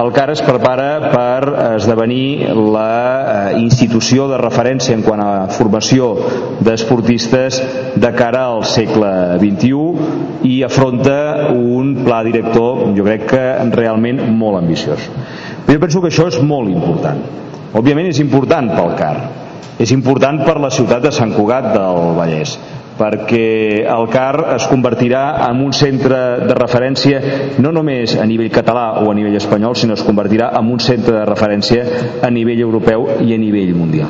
el CAR es prepara per esdevenir la institució de referència en quant a formació d'esportistes de cara al segle XXI i afronta un pla director, jo crec que realment molt ambiciós. Però jo penso que això és molt important. Òbviament és important pel CAR, és important per la ciutat de Sant Cugat del Vallès, perquè el CAR es convertirà en un centre de referència no només a nivell català o a nivell espanyol, sinó es convertirà en un centre de referència a nivell europeu i a nivell mundial.